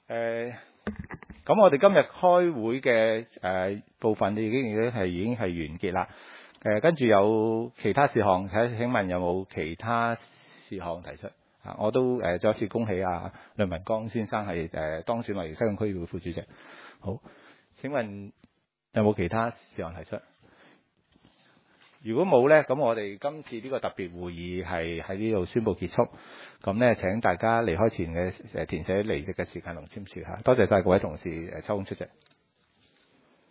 咁我哋今日開會嘅部分已經係完結啦。跟住有其他事項，請問有冇其他事項提出？我都再一次恭喜梁文光先生係當選為西貢區議會副主席。好，請問有冇其他事項提出？如果冇呢，咁我哋今次呢個特別會議係喺呢度宣布結束。咁呢，請大家離開前嘅填寫離席嘅時間同簽署嚇。多謝晒各位同事抽空出席。